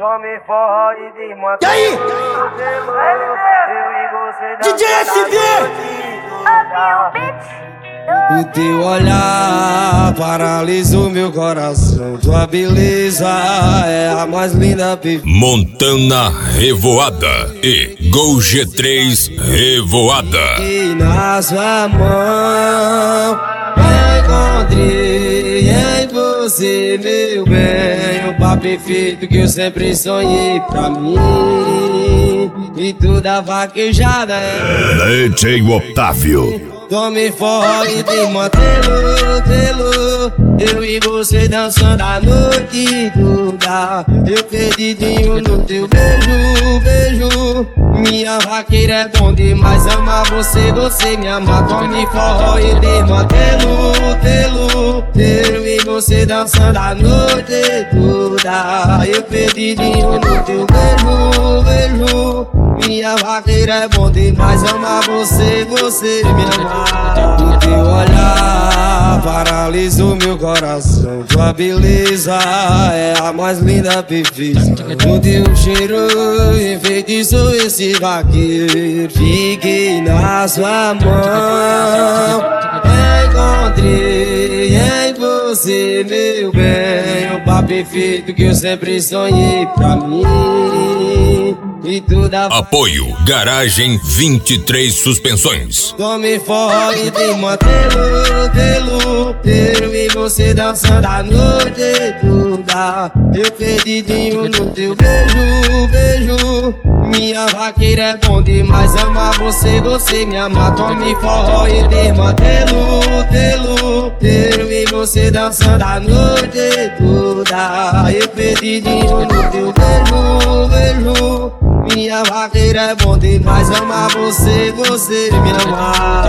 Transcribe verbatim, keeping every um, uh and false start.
Tome forró e desmantela. E aí? D J S V! O teu olhar paralisou meu coração. Tua beleza é a mais linda. Montana Revoada e Gol G três Revoada. E na sua mão encontrei em você, meu bem, o par perfeito que eu sempre sonhei pra mim. E toda vaquejada é D J Otávio. Tome forró e desmantelo, telo. Eu e você dançando a noite toda. Eu perdidinho no teu beijo, beijo. Minha vaqueira é bom demais, amar você, você me ama. Tome forró e desmantelo, telo. Eu e você dançando a noite toda. Eu perdidinho no teu beijo, beijo. Minha vaqueira é bom demais, amar você, você me ama. O teu olhar paralisou meu coração. Tua beleza é a mais linda perfeita. O teu cheiro enfeitiçou esse vaqueiro. Fiquei na sua mão, encontrei em você, meu bem, o par perfeito que eu sempre sonhei pra mim. E toda Apoio Garagem vinte e três Suspensões. Tome forró e desmantelo, telo. Eu e você dançando a noite toda. Eu perdidinho no teu beijo, beijo. Minha vaqueira é bom demais, amar você, você me ama. Tome forró e desmantelo, telo. Eu e você dançando a noite toda. Eu perdidinho no teu beijo, beijo. Minha vaqueira é bom demais, amar você, você me ama.